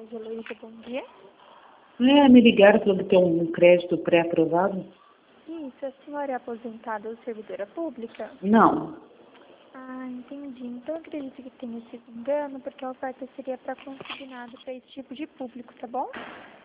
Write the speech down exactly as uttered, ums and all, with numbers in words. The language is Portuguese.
Loja Heloísa, bom dia. É, me ligaram falando que tem um crédito pré-aprovado? Isso, a senhora é aposentada ou servidora pública? Não. Ah, entendi. Então eu acredito que tenha sido engano, porque a oferta seria para consignado para esse tipo de público, tá bom?